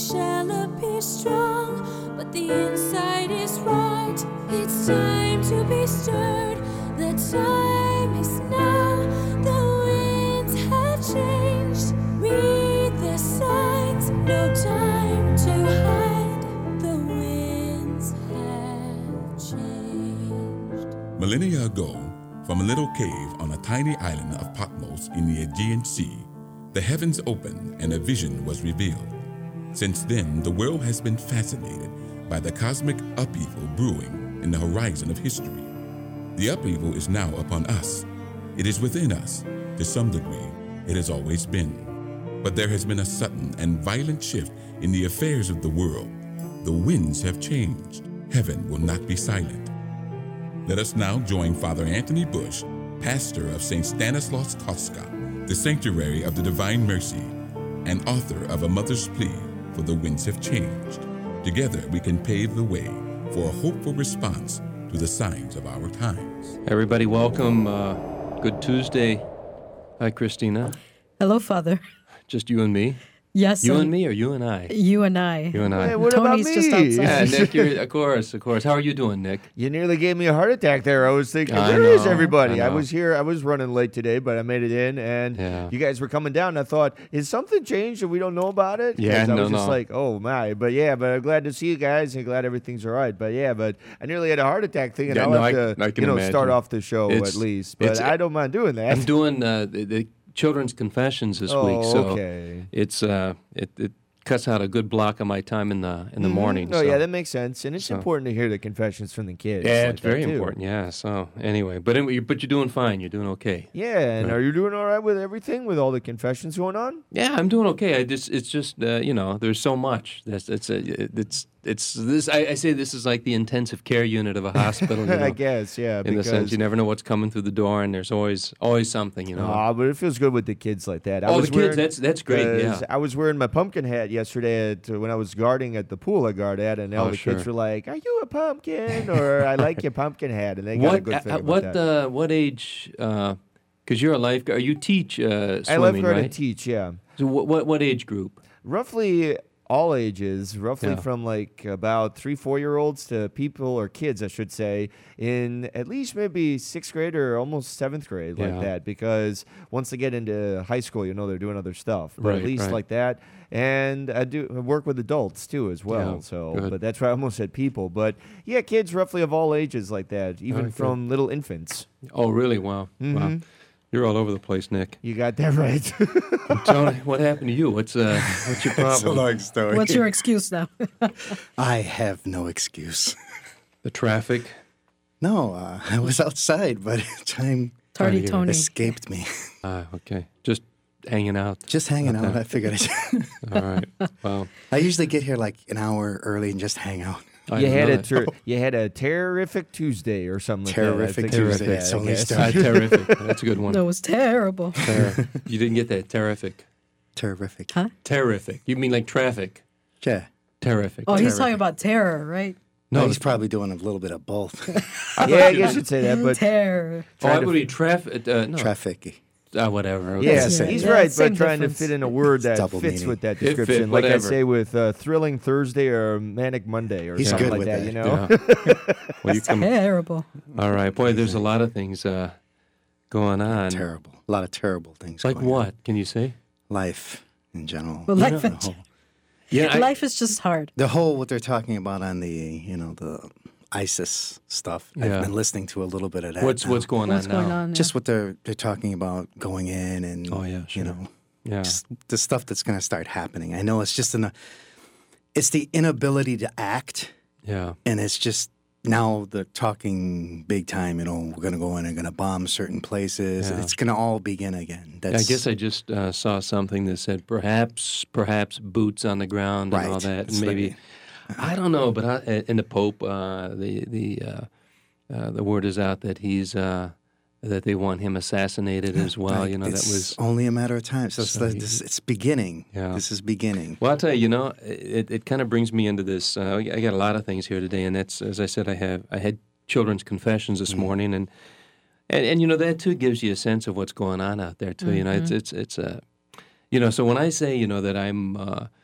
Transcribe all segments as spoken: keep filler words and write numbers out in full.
shall appear strong, but the inside is right. It's time to be stirred. The time is now. The winds have changed. Read the signs. No time to hide. The winds have changed. Millennia ago, from a little cave on a tiny island of Patmos in the Aegean Sea, the heavens opened and a vision was revealed. Since then, the world has been fascinated by the cosmic upheaval brewing in the horizon of history. The upheaval is now upon us. It is within us. To some degree, it has always been. But there has been a sudden and violent shift in the affairs of the world. The winds have changed. Heaven will not be silent. Let us now join Father Anthony Bush, pastor of Saint Stanislaus Kostka, the Sanctuary of the Divine Mercy, and author of A Mother's Plea for the Winds Have Changed. Together we can pave the way for a hopeful response to the signs of our times. Everybody, welcome. Uh, good Tuesday. Hi, Christina. Hello, Father. Just you and me? Yes. You um, and me or you and I? You and I. You and I. Hey, what Tony's about just me? outside. Yeah, Nick, you're, of course, of course. How are you doing, Nick? You nearly gave me a heart attack there. I was thinking, I where is know, everybody? I I, know. was here. I was running late today, but I made it in, and Yeah. you guys were coming down. And I thought, is something changed and we don't know about it? 'Cause Yeah, I no, was just no. like, oh my. But yeah, but I'm glad to see you guys and glad everything's all right. But yeah, but I nearly had a heart attack thinking Yeah, I'll no, have I- to, I can you know, imagine. start off the show It's- at least. But it's- I don't mind doing that. I'm doing uh, the, the children's confessions this oh, week, so okay. it's uh, it, it cuts out a good block of my time in the in the Mhm. morning. Oh so. yeah, that makes sense, and it's so- important to hear the confessions from the kids. Yeah, like it's very that, too. important. Yeah. So anyway, but anyway, but you're doing fine. You're doing okay. Yeah, and Right. are you doing all right with everything, with all the confessions going on? Yeah, I'm doing okay. I just it's just uh, you know there's so much. That's it's a, it's it's this. I, I say this is like the intensive care unit of a hospital. You know, I guess, yeah. in the because, sense you never know what's coming through the door, and there's always always something. You know. Ah, but it feels good with the kids like that. I oh, was the kids. wearing- That's that's great. Yeah. 'cause I was wearing my pumpkin hat yesterday at, uh, when I was guarding at the pool I guard at, and all Oh, the kids sure. were like, "Are you a pumpkin?" or "I like your pumpkin hat," and they got a What good uh, thing uh, about what that. uh, what age? Because you're a lifeguard. You teach uh, I swimming, lifeguard right? and teach, yeah. So what, what what age group? Roughly all ages, roughly Yeah. from like about three, four year olds to people or kids, I should say, in at least maybe sixth grade or almost seventh grade, Yeah. like that. Because once they get into high school, you know they're doing other stuff. But Right, at least right. like that. And I do I work with adults too as well. Yeah, so, good. but that's why I almost said people. But yeah, kids roughly of all ages like that, even Very good. from little infants. Oh, really? Wow. Wow. Mhm. You're all over the place, Nick. You got that right. Tony, what happened to you? What's uh, what's your It's a problem? long story. What's your excuse now? I have no excuse. The traffic. No, uh, I was outside, but time Tardy hear it. Tony. escaped me. Ah, okay. Just hanging out. Just hanging out. Okay. I figured I All right. Well, I usually get here like an hour early and just hang out. I you didn't had know a that. ter- you had a terrific Tuesday or something like that. I Terrific think it was Tuesday. that, It's I only guess. started. Ah, terrific. That's a good one. That was terrible. Ter- you didn't get that. Terrific. Terrific. Huh? Terrific. You mean like traffic? Yeah. Terrific. Oh, he's Terrific. talking about terror, right? No, he's probably doing a little bit of both. Yeah, I guess you'd say that, but terror. Oh, I trying to would be traffic. Uh, no. Traffic. Ah, whatever. Okay. yes, Yeah, he's yeah, right, same but trying difference. to fit in a word that double fits meaning. with that It fit, description, like I whatever. say with uh, Thrilling Thursday or Manic Monday or He's something good like with that, that. you know? Yeah. Well, you That's come. terrible. All right, boy. There's a lot of things uh, going on. Terrible. A lot of terrible things. Like going on. what? Can you say? Life in general. Well, You life know, in the whole, Yeah. I, Life is just hard. the whole what they're talking about on the you know the ISIS stuff. Yeah. I've been listening to a little bit of that. what's now. what's going What's on going now? on? Just what they're they're talking about going in and Oh, yeah, sure. you know Yeah. just the stuff that's going to start happening. I know it's just an it's the inability to act, Yeah. and it's just now they're talking big time. You know, we're going to go in and going to bomb certain places. Yeah. It's going to all begin again. That's I guess I just uh, saw something that said perhaps, perhaps boots on the ground and all Right. that, It's and maybe like- I don't know, but I, and the Pope, uh, the the uh, uh, the word is out that he's uh, that they want him assassinated as well. Right. You know, it's that was. only a matter of time. So, it's, So the- you- this, it's beginning. Yeah. This is beginning. Well, I'll tell you, you know, it, it kind of brings me into this. Uh, I got a lot of things here today, and that's, as I said, I have I had children's confessions this Mm. morning, and, and and you know that too gives you a sense of what's going on out there too. You know, it's it's it's a, you know, so when I say you know that I'm. Uh,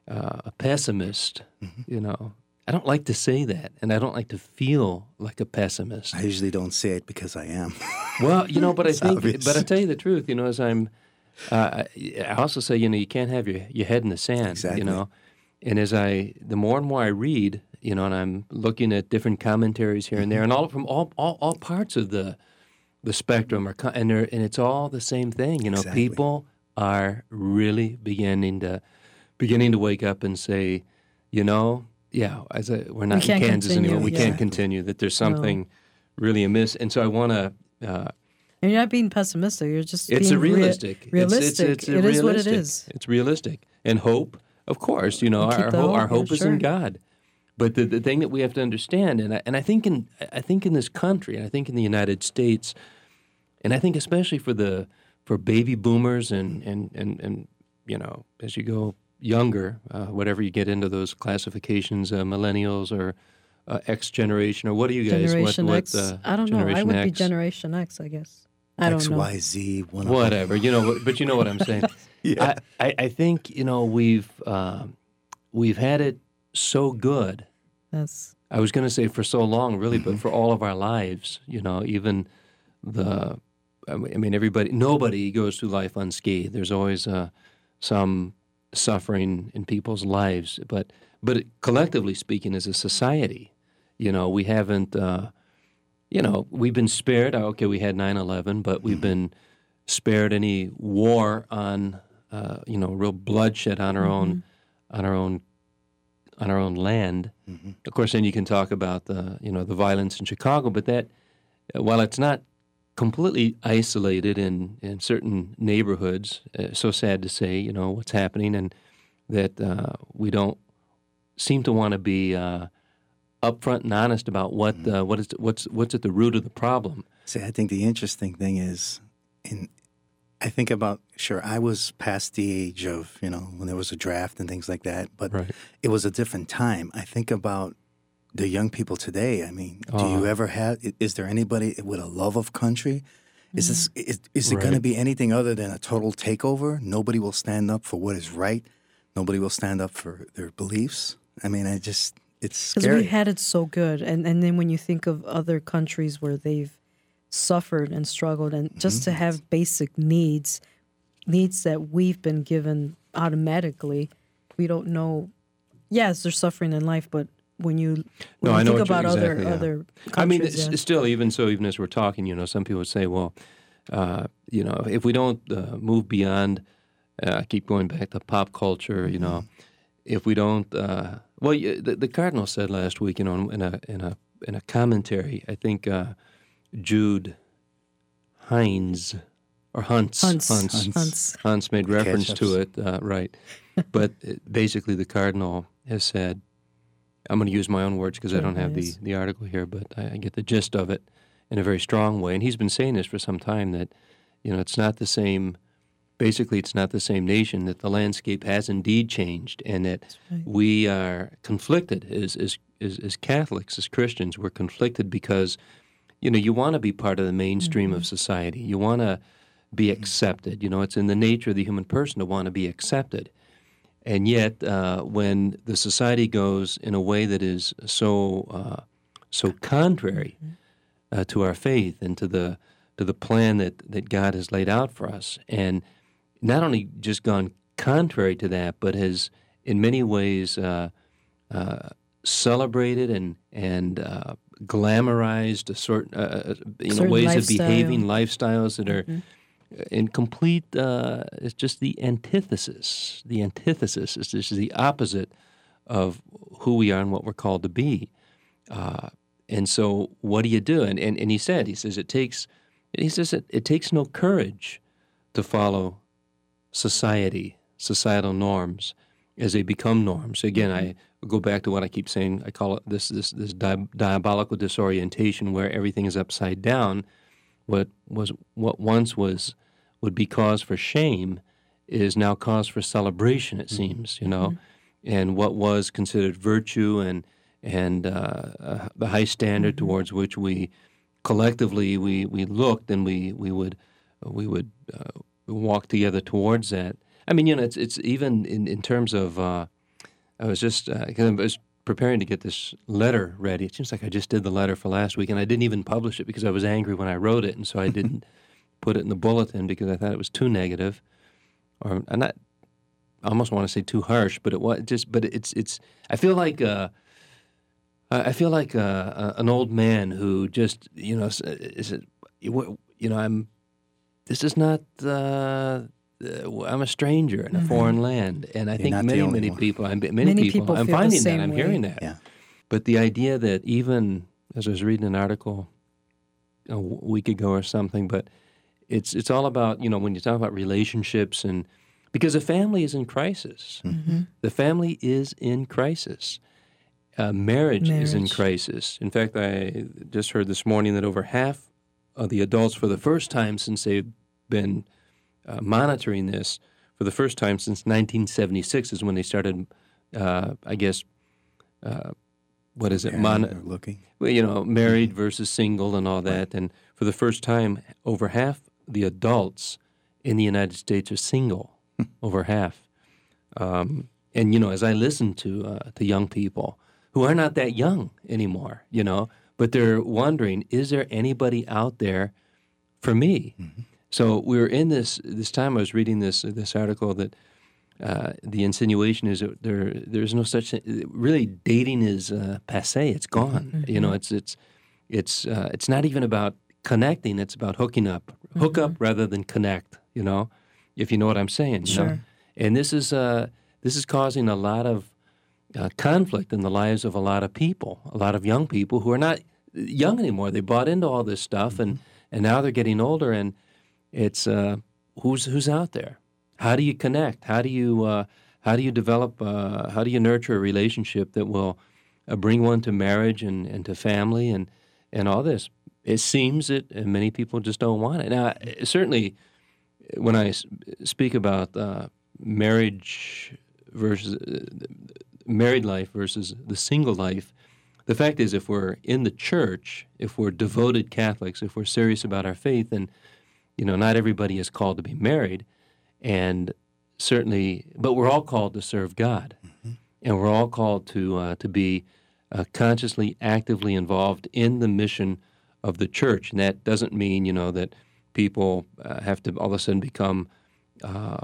uh, a pessimist. Mm-hmm. You know, I don't like to say that, and I don't like to feel like a pessimist. I usually don't say it because I am. Well, you know, but I It's think, obvious. but I tell you the truth, you know, as I'm, uh, I I also say, you know, you can't have your, your head in the sand, Exactly. you know, and as I, the more and more I read, you know, and I'm looking at different commentaries here and there, and all from all, all, all parts of the, the spectrum, are, co- and they're, and it's all the same thing, you know, Exactly. people are really beginning to, beginning to wake up and say, you know, yeah, as a, we're not in can't Kansas continue, anymore. We yeah. can't continue. That there's something really amiss, and so I want to. Uh, And you're not being pessimistic. You're just it's being a realistic. Rea- realistic. It's, it's, it's a It is what it realistic. is. It's realistic. And hope, of course, you know, And keep our, the ho- our hope, yeah, hope is sure. in God. But the, the thing that we have to understand, and I, and I think in I think in this country, and I think in the United States, and I think especially for the for baby boomers and and and, and you know, as you go younger, uh, whatever you get into those classifications, uh, millennials or uh, X generation, or what do you guys? Generation what, X. What, uh, I don't know. I Generation would be X? Generation X, I guess. I don't X, know. Y, Z, one of them. Whatever, you know, but you know what I'm saying. Yeah. I, I, I think you know we've um, we've had it so good. That's I was going to say for so long, really, but for all of our lives, you know, even the, I mean, everybody, nobody goes through life unscathed. There's always uh, some suffering in people's lives, but but collectively speaking, as a society, you know, we haven't, uh, you know, we've been spared. Okay, we had nine eleven, but we've been spared any war on, uh, you know, real bloodshed on our own, on our own, on our own land. Mm-hmm. Of course, then you can talk about the, you know, the violence in Chicago, but that, uh, while it's not completely isolated in, in certain neighborhoods, uh, so sad to say, you know, what's happening, and that uh, we don't seem to want to be uh, upfront and honest about what uh, what is what's what's at the root of the problem. See, I think the interesting thing is, in I think about, sure, I was past the age of, you know, when there was a draft and things like that, but Right. it was a different time. I think about the young people today. I mean, do you Uh. ever have, i- is there anybody with a love of country? Is this is, is it going to Right. be anything other than a total takeover? Nobody will stand up for what is right. Nobody will stand up for their beliefs. I mean, I just, it's because scary. we had it so good, and and then when you think of other countries where they've suffered and struggled, and just to have basic needs, needs that we've been given automatically, we don't know. Yes, there's suffering in life, but when you when No, I you know think what about you're- other exactly, yeah. other countries, I mean, it's, yeah. it's still, even so, even as we're talking, you know, some people would say, well, uh, you know, if we don't uh, move beyond, uh, I keep going back to pop culture, you know, if we don't, uh, well, y- the, the Cardinal said last week, you know, in a in a in a commentary, I think uh, Jude Hines or Hunts Hunts, Hunts, Hunts. Hunts made reference to ketchups. it, uh, right? But uh, basically, the Cardinal has said, I'm going to use my own words because I Sure, don't have the, yes. the article here, but I, I get the gist of it in a very strong way. And he's been saying this for some time, that, you know, it's not the same, basically it's not the same nation, that the landscape has indeed changed, and that right. we are conflicted as, as, as, as Catholics, as Christians. We're conflicted because, you know, you want to be part of the mainstream of society. You want to be accepted. You know, it's in the nature of the human person to want to be accepted. And yet, uh, when the society goes in a way that is so uh, so contrary uh, to our faith and to the to the plan that, that God has laid out for us, and not only just gone contrary to that, but has in many ways uh, uh, celebrated and and uh, glamorized a sort uh, you know Certain ways lifestyle. of behaving, lifestyles that are in complete, uh, it's just the antithesis. The antithesis is just the opposite of who we are and what we're called to be. Uh, and so what do you do? And, and, and he said, he says, it takes, he says, it, it takes no courage to follow society, societal norms as they become norms. Again, I go back to what I keep saying. I call it this, this, this di- diabolical disorientation where everything is upside down. What was what once was would be cause for shame is now cause for celebration. It seems, you know, and what was considered virtue and and uh, uh, the high standard towards which we collectively we, we looked and we we would we would uh, walk together towards that. I mean, you know, it's it's even in in terms of uh, I was just uh, 'cause I was preparing to get this letter ready. It seems like I just did the letter for last week, and I didn't even publish it because I was angry when I wrote it, and so I didn't put it in the bulletin because I thought it was too negative, or I'm not. I almost want to say too harsh, but it was just. But it's it's. I feel like uh, I feel like uh, an old man who just you know is it you know I'm. This is not. Uh, I'm a stranger in a mm-hmm. foreign land, and I You're think many many one. people. I'm, many, many people. people I'm feel finding the same that. I'm way. hearing that. Yeah. But the idea that even as I was reading an article a week ago or something, but it's it's all about, you know, when you talk about relationships, and because the family is in crisis. Mm-hmm. The family is in crisis. Uh, marriage, marriage is in crisis. In fact, I just heard this morning that over half of the adults, for the first time since they've been uh, monitoring this, for the first time since nineteen seventy-six is when they started, uh, I guess, uh, what is it? Mon- Mon- looking. Well, you know, married versus single and all that. And for the first time, over half the adults in the United States are single, over half. Um, and, you know, as I listen to uh, to young people who are not that young anymore, you know, but they're wondering, is there anybody out there for me? Mm-hmm. So we were in this this time. I was reading this this article that uh, the insinuation is that there there's no such thing. Really, dating is uh, passé. It's gone. Mm-hmm. You know, it's it's it's uh, it's not even about connecting. It's about hooking up. Hook mm-hmm. up rather than connect. You know, if you know what I'm saying. You sure. know? And this is uh, this is causing a lot of uh, conflict in the lives of a lot of people. A lot of young people who are not young anymore. They bought into all this stuff, mm-hmm. and and now they're getting older and. It's uh, who's who's out there. How do you connect? How do you uh, how do you develop? Uh, how do you nurture a relationship that will uh, bring one to marriage and, and to family and and all this? It seems that many people just don't want it. Now, certainly, when I speak about uh, marriage versus uh, married life versus the single life, the fact is, if we're in the church, if we're devoted Catholics, if we're serious about our faith, and you know, not everybody is called to be married, and certainly, but we're all called to serve God, mm-hmm. and we're all called to uh, to be uh, consciously, actively involved in the mission of the church. And that doesn't mean, you know, that people uh, have to all of a sudden become uh,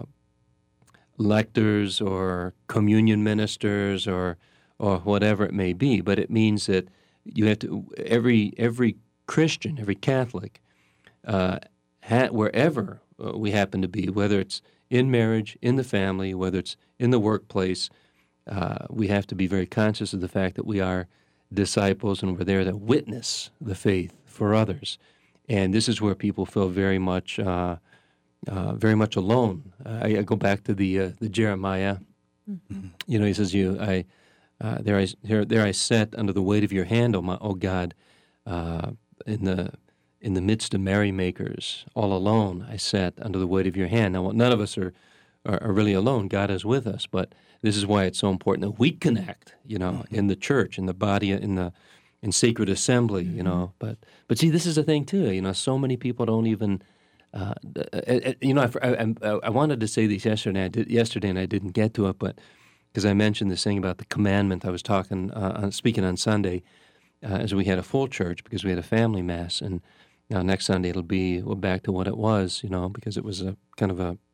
lectors or communion ministers or or whatever it may be. But it means that you have to every every Christian, every Catholic. Uh, Ha- wherever uh, we happen to be, whether it's in marriage, in the family, whether it's in the workplace, uh, we have to be very conscious of the fact that we are disciples and we're there to witness the faith for others. And this is where people feel very much, uh, uh, very much alone. I, I go back to the uh, the Jeremiah. Mm-hmm. You know, he says, "You, I, uh, there I, here, there I sat under the weight of your hand, O my, O God, uh, in the." In the midst of merrymakers, all alone, I sat under the weight of your hand. Now, none of us are, are, are really alone. God is with us, but this is why it's so important that we connect, you know, mm-hmm. in the church, in the body, in the in sacred assembly, mm-hmm. you know. But but see, this is the thing too. You know, so many people don't even, uh, uh, you know, I, I, I wanted to say this yesterday. I did yesterday, and I didn't get to it, but because I mentioned this thing about the commandment, I was talking, uh, on, speaking on Sunday, uh, as we had a full church because we had a family mass, and. Now, next Sunday it'll be well, back to what it was, you know, because it was a kind of a,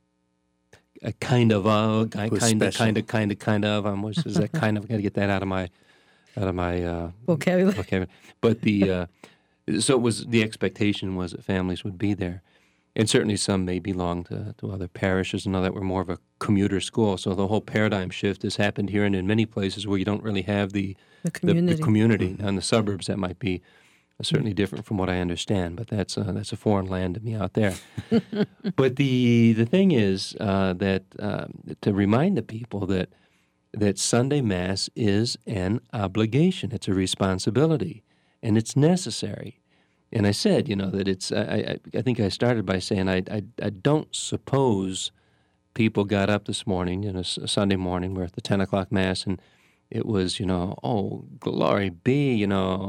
a kind of a kind of kind of kind of kind of kind of. I'm always is that kind of got to get that out of my out of my uh, vocabulary. vocabulary. But the uh, so it was the expectation was that families would be there, and certainly some may belong to, to other parishes and all that. We're more of a commuter school, so the whole paradigm shift has happened here and in many places where you don't really have the the community, the, the community and the suburbs that might be. Certainly different from what I understand, but that's uh, that's a foreign land to me out there. But the the thing is uh, that uh, to remind the people that that Sunday Mass is an obligation, it's a responsibility, and it's necessary. And I said, you know, that it's. I I, I think I started by saying I, I I don't suppose people got up this morning, you know, a Sunday morning, we're at the ten o'clock Mass, and it was, you know, oh glory be, you know.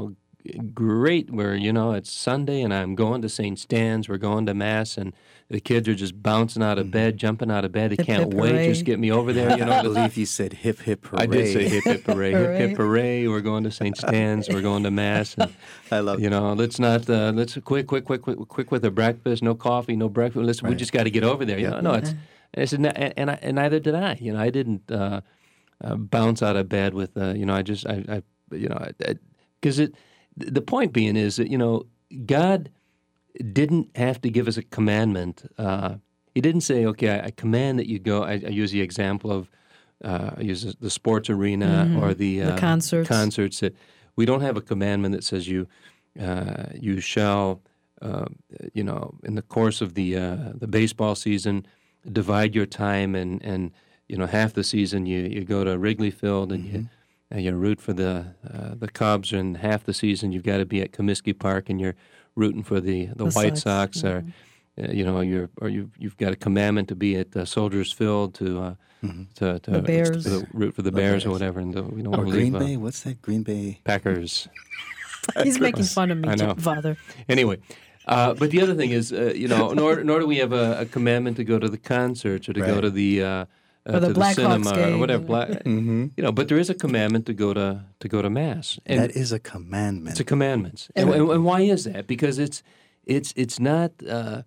great. We're, you know, it's Sunday and I'm going to Saint Stan's. We're going to Mass, and the kids are just bouncing out of bed, jumping out of bed. They Hip, can't hip, wait. hooray. Just get me over there. You know, I believe you said hip hip hooray. I did say hip hip hooray, hip Hooray. hip hooray. We're going to Saint Stan's. We're going to Mass. And, I love you know, let's not uh, let's quick, quick, quick, quick, quick with the breakfast. No coffee, no breakfast. Listen, we Right. just got to get over there. You know, no, it's and I said, "No," and, and, I, and neither did I. You know, I didn't uh, uh, bounce out of bed with uh, you know. I just I, I you know because it the point being is that you know God didn't have to give us a commandment. Uh, he didn't say, okay, I, I command that you go. I, I use the example of uh, I use the sports arena or the, The uh, concerts. Concerts that we don't have a commandment that says you uh, you shall uh, you know in the course of the uh, the baseball season divide your time and, and you know half the season you, you go to Wrigley Field and you uh, you root for the uh, the Cubs, and half the season you've got to be at Comiskey Park and you're rooting for the, the, The White Sox, Sox, or uh, you know you're or you've you've got a commandment to be at uh, Soldiers Field to uh, to, to, The Bears. to root for the Bears or whatever, and the, we don't Or want to Green leave uh, Bay? What's that? Green Bay? Packers. He's making fun of me, I know. too, Father. Anyway, uh, but the other thing is, uh, you know, nor, nor do we have a, a commandment to go to the concerts or to go Right. to the uh, uh, Or the to the Blackhawks cinema or game, whatever. you know. Black, Mm-hmm. You know, but there is a commandment to go to to go to mass, and That is a commandment. it's a commandment. And, and, and why is that? Because it's it's it's not uh,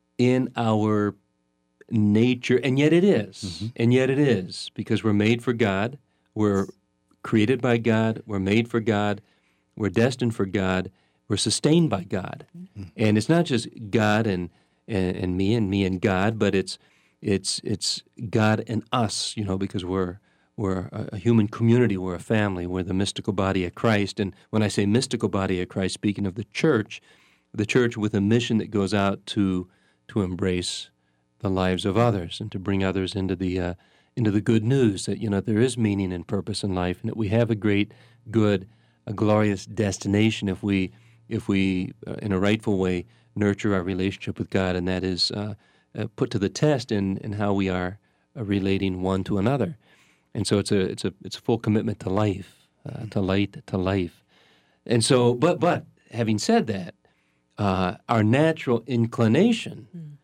in our nature, and yet it is. And yet it is, because we're made for God. We're created by God. We're made for God. We're destined for God. We're sustained by God. And it's not just God and, and and me and me and God, but it's it's it's God and us, you know, because we're we're a, a human community. We're a family. We're the mystical body of Christ. And when I say mystical body of Christ, speaking of the church, the church with a mission that goes out to to embrace the lives of others and to bring others into the uh, into the good news that you know there is meaning and purpose in life, and that we have a great, good, a glorious destination if we if we uh, in a rightful way nurture our relationship with God, and that is uh, uh, put to the test in, in how we are uh, relating one to another. And so it's a it's a it's a full commitment to life, uh, to light, to life. And so, but but having said that, uh, our natural inclination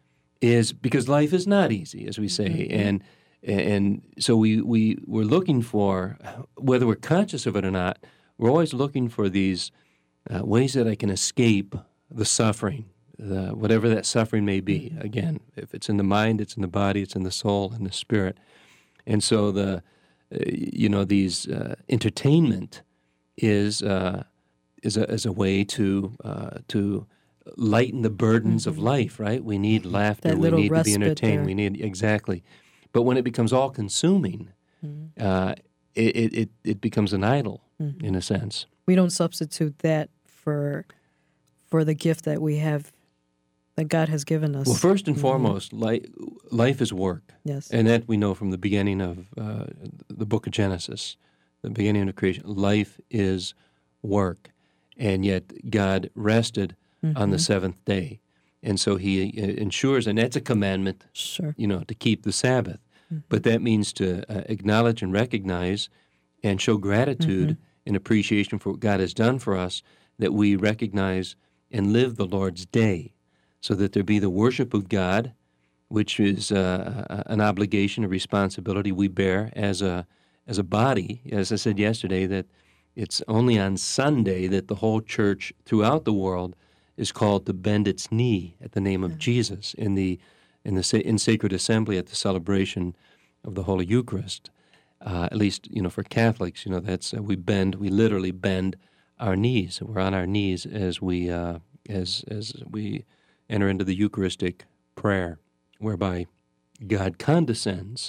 is, because life is not easy, as we say, and and so we we we're looking for, whether we're conscious of it or not, we're always looking for these uh, ways that I can escape the suffering, the, whatever that suffering may be. Again, if it's in the mind, it's in the body, it's in the soul, and the spirit. And so the uh, you know these uh, entertainment is uh, is a is a way to uh, to lighten the burdens of life. Right? We need laughter. That We little need to be respite entertained. there. We need exactly. But when it becomes all consuming, uh, it, it it it becomes an idol in a sense. We don't substitute that for for the gift that we have, that God has given us. Well, first and foremost, li- life is work. Yes. And that we know from the beginning of uh, the book of Genesis, the beginning of creation. Life is work. And yet God rested on the seventh day. And so he uh, ensures, and that's a commandment, Sure. you know, to keep the Sabbath. But that means to uh, acknowledge and recognize and show gratitude and appreciation for what God has done for us, that we recognize and live the Lord's day, so that there be the worship of God, which is uh, an obligation, a responsibility we bear as a as a body. As I said yesterday, that it's only on Sunday that the whole church throughout the world is called to bend its knee at the name of Jesus in the in the sa- in sacred assembly at the celebration of the Holy Eucharist. Uh, at least, you know, for Catholics, you know, that's uh, we bend, we literally bend our knees. We're on our knees as we uh, as as we enter into the Eucharistic prayer, whereby God condescends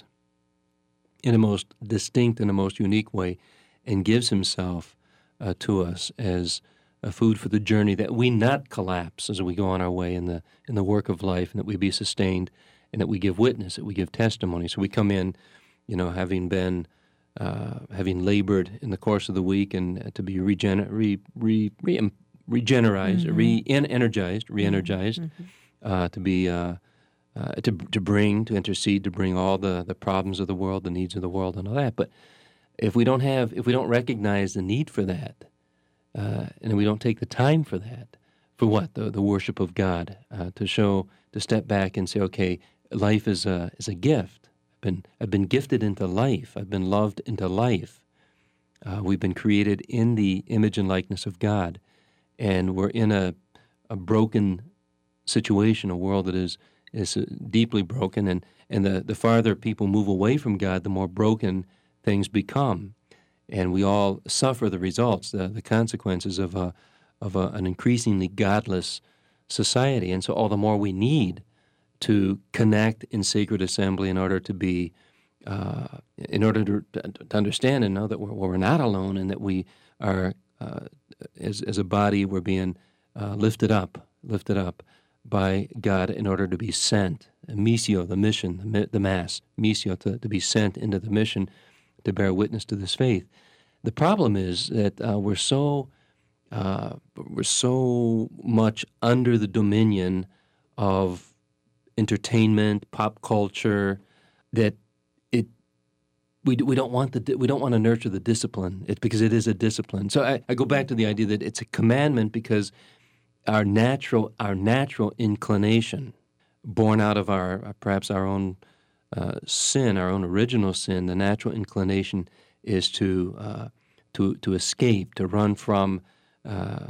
in a most distinct and a most unique way, and gives Himself uh, to us as a food for the journey, that we not collapse as we go on our way in the in the work of life, and that we be sustained, and that we give witness, that we give testimony. So we come in, you know, having been, uh, having labored in the course of the week, and uh, to be regen- re, re, re, regenerized, re-energized, re-energized, uh, to be, uh, uh, to to bring, to intercede, to bring all the, the problems of the world, the needs of the world, and all that. But if we don't have, if we don't recognize the need for that, uh, and we don't take the time for that. For what? The the worship of God, uh, to show, to step back and say, okay, life is a is a gift. I've been I've been gifted into life. I've been loved into life. Uh, we've been created in the image and likeness of God, and we're in a a broken situation, a world that is is deeply broken, and and the the farther people move away from God, the more broken things become, and we all suffer the results, the the consequences of a of a, an increasingly godless society. And so all the more we need to connect in sacred assembly in order to be, uh, in order to, to understand and know that we're, we're not alone, and that we are, uh, as, as a body, we're being uh, lifted up, lifted up by God in order to be sent. Missio, the mission, the, the Mass, Missio, to, to be sent into the mission to bear witness to this faith. The problem is that uh, we're so Uh, we're so much under the dominion of entertainment, pop culture, that it we we don't want the we don't want to nurture the discipline. It because it is a discipline. So I, I go back to the idea that it's a commandment because our natural our natural inclination, born out of our perhaps our own uh, sin, our own original sin, the natural inclination is to uh, to to escape, to run from Uh,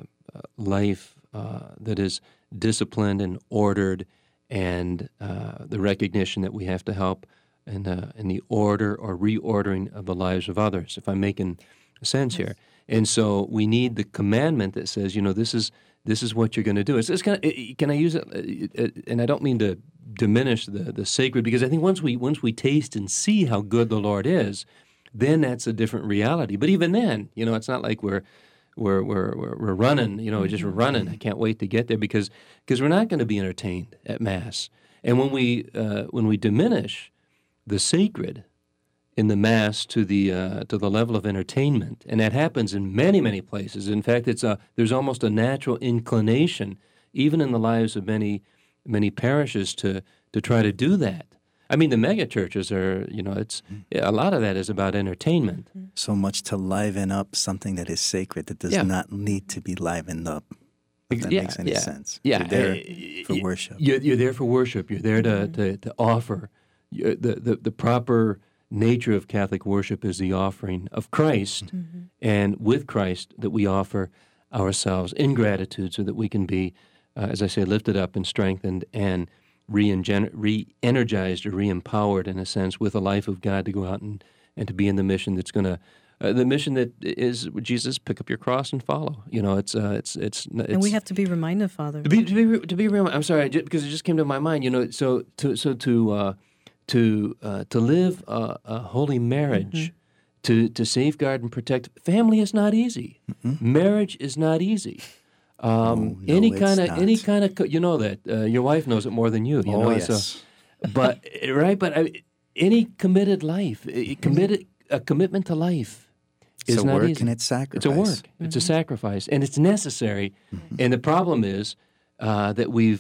life uh, that is disciplined and ordered, and uh, the recognition that we have to help in the, in the order or reordering of the lives of others, if I'm making sense here. And so we need the commandment that says, you know, this is this is what you're going to do. It's, it's kind of, can I use it? And I don't mean to diminish the, the sacred, because I think once we once we taste and see how good the Lord is, then that's a different reality. But even then, you know, it's not like we're We're, we're we're running, you know, just running. I can't wait to get there because because we're not going to be entertained at Mass. And when we uh, when we diminish the sacred in the Mass to the uh, to the level of entertainment, and that happens in many many places. In fact, it's a there's almost a natural inclination, even in the lives of many many parishes, to to try to do that. I mean, the mega churches are, you know, it's a lot of that is about entertainment. So much to liven up something that is sacred that does Yeah. not need to be livened up. If that Yeah, makes any yeah. sense. Yeah, You're there uh, for y- worship. You're, you're there for worship. You're there to to, to offer. You- The, the the proper nature of Catholic worship is the offering of Christ, and with Christ that we offer ourselves in gratitude, so that we can be, uh, as I say, lifted up and strengthened and re-ingen- re-energized or re-empowered, in a sense, with a life of God to go out and, and to be in the mission that's going to, uh, the mission that is Jesus, pick up your cross and follow. You know, it's uh, it's it's, it's And we have to be reminded, Father. to be to be to be real. I'm sorry, ju- because it just came to my mind. You know, so to so to uh, to uh, to live a, a holy marriage, to to safeguard and protect family is not easy. Marriage is not easy. Um, Oh, no, any it's kind of not. any kind of co- you know that uh, your wife knows it more than you. You Oh, know, yes. so, but right, but I, any committed life, uh, committed a commitment to life It's is a not work easy. and it's sacrifice. It's a work. It's a sacrifice, and it's necessary. And the problem is uh, that we've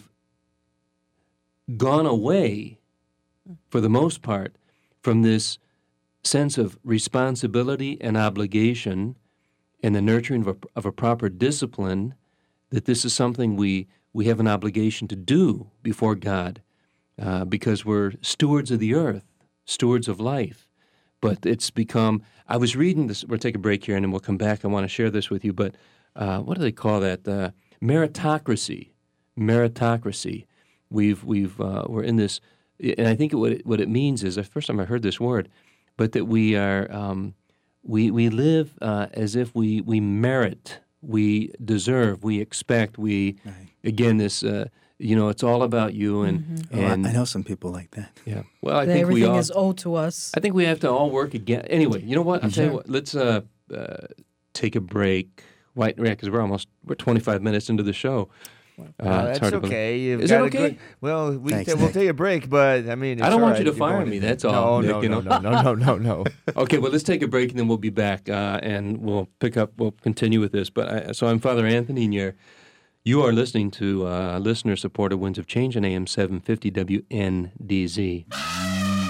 gone away, for the most part, from this sense of responsibility and obligation and the nurturing of a, of a proper discipline, that this is something we, we have an obligation to do before God, uh, because we're stewards of the earth, stewards of life. But it's become, I was reading this, we'll take a break here and then we'll come back. I want to share this with you, but uh, what do they call that? Uh, meritocracy. Meritocracy. We've, we've, uh, we're in this, and I think what it, what it means is, the first time I heard this word, but that we are, um, we, we live uh, as if we, we merit, we deserve, we expect, we, Right. again, this, uh, you know, it's all about you, and, Oh, I- and I know some people like that. yeah. Well, I That think we everything all, is owed to us. I think we have to all work again. Anyway, you know what? I'll tell you what. Let's uh, uh, take a break. Right, because we're almost we're twenty-five minutes into the show. Uh, Uh, it's that's hard to believe. okay. You've Is got it a okay? good- well, we Thanks, ta- we'll Nick. take a break, but I mean, I it's don't all want you right. to You're fire going me, to- that's all, No, Nick, no, you no, know. no, no, no, no, no. Okay, well, let's take a break and then we'll be back uh, and we'll pick up. We'll continue with this. But I, so I'm Father Anthony, and you're, you are listening to uh, listener-supported Winds of Change on A M seven fifty W N D Z.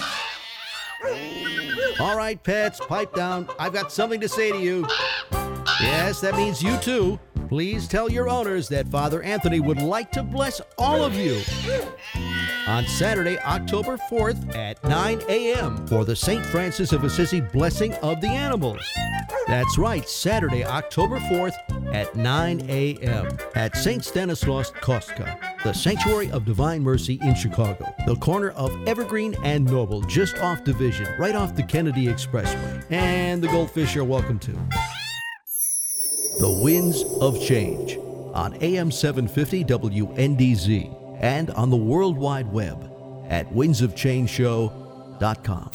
All right, pets, pipe down. I've got something to say to you. Yes, that means you too. Please tell your owners that Father Anthony would like to bless all of you on Saturday, October fourth at nine a.m. for the Saint Francis of Assisi Blessing of the Animals. That's right, Saturday, October fourth at nine a.m. at Saint Stanislaus Kostka, the Sanctuary of Divine Mercy in Chicago, the corner of Evergreen and Noble, just off Division, right off the Kennedy Expressway. And the Goldfish are welcome too. The Winds of Change on A M seven fifty W N D Z and on the World Wide Web at winds of change show dot com.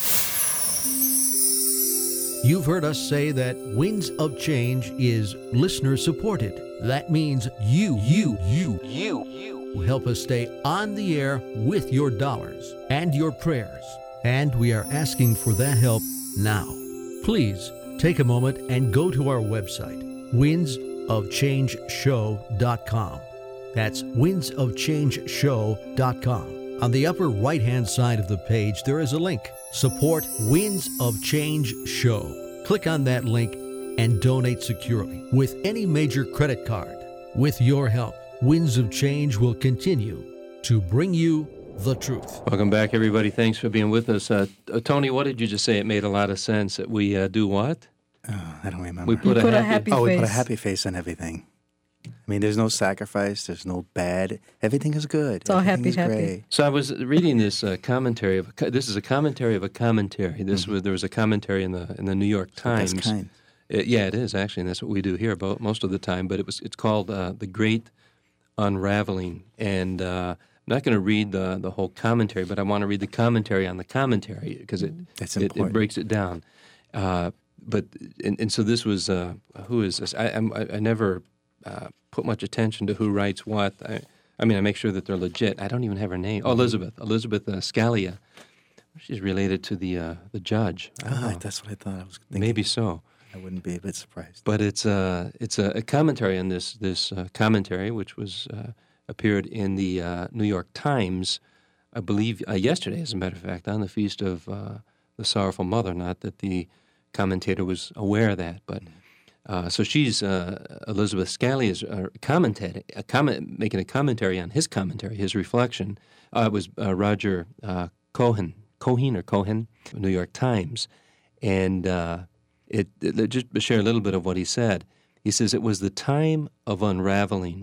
You've heard us say that Winds of Change is listener supported. That means you, you, you, you, you help us stay on the air with your dollars and your prayers. And we are asking for that help now. Please take a moment and go to our website, winds of change show dot com. That's winds of change show dot com. On the upper right-hand side of the page, there is a link, Support Winds of Change Show. Click on that link and donate securely with any major credit card. With your help, Winds of Change will continue to bring you the truth. Welcome back, everybody. Thanks for being with us. Uh, uh, Tony, what did you just say? It made a lot of sense that we uh, do what? Oh, I don't remember. We put, You a, put a happy, happy oh, we put a face. happy face on everything. I mean, there's no sacrifice. There's no bad. Everything is good. It's all Everything happy, is happy. great. So I was reading this uh, commentary of a, co- this is a commentary of a commentary. This Mm-hmm. was there was a commentary in the in the New York Times. That's kind. It- yeah, it is actually, and that's what we do here about most of the time. But it was it's called uh, The Great Unraveling, and uh, I'm not going to read the the whole commentary, but I want to read the commentary on the commentary because it, That's it it important. breaks it down. Uh, but and, and so this was uh, who is this? I I'm, I, I never uh, put much attention to who writes what. I, I mean, I make sure that they're legit. I don't even have her name. Oh, Elizabeth Elizabeth uh, Scalia. She's related to the uh, the judge. I don't Ah, know. that's what I thought. I was thinking. Maybe so. I wouldn't be a bit surprised. But it's a it's a, a commentary on this this uh, commentary, which was uh, appeared in the uh, New York Times, I believe uh, yesterday, as a matter of fact, on the feast of uh, the Sorrowful Mother. Not that the commentator was aware of that, but uh, so she's uh, Elizabeth Scalia is uh, commentating, a comment, making a commentary on his commentary, his reflection. Uh, it was uh, Roger uh, Cohen, Cohen or Cohen, New York Times, and. Uh, It, it, just to share a little bit of what he said. He says, it was the time of unraveling.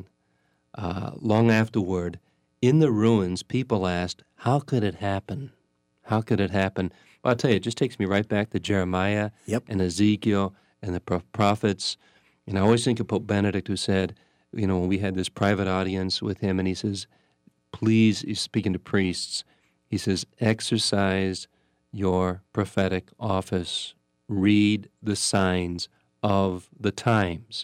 Uh, long afterward, in the ruins, people asked, how could it happen? How could it happen? Well, I'll tell you, it just takes me right back to Jeremiah Yep. and Ezekiel and the pro- prophets. And I always think of Pope Benedict, who said, you know, when we had this private audience with him, and he says, please, he's speaking to priests, he says, exercise your prophetic office. Read the signs of the times.